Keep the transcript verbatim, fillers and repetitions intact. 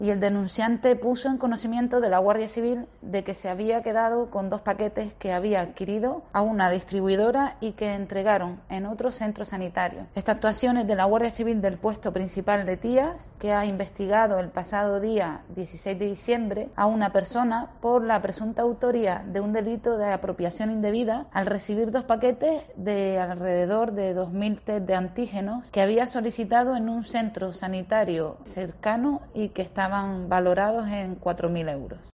y el denunciante puso en conocimiento de la Guardia Civil de que se había quedado con dos paquetes que había adquirido a una distribuidora y que entregaron en otro centro sanitario. Estas actuaciones de la Guardia Civil del puesto principal de Tías, que ha investigado el pasado día dieciséis de diciembre a una persona por la presunta autoría de un delito de apropiación indebida al recibir dos paquetes de alrededor de dos mil test de antígenos que había solicitado en un centro sanitario cercano y que estaban valorados en cuatro mil euros.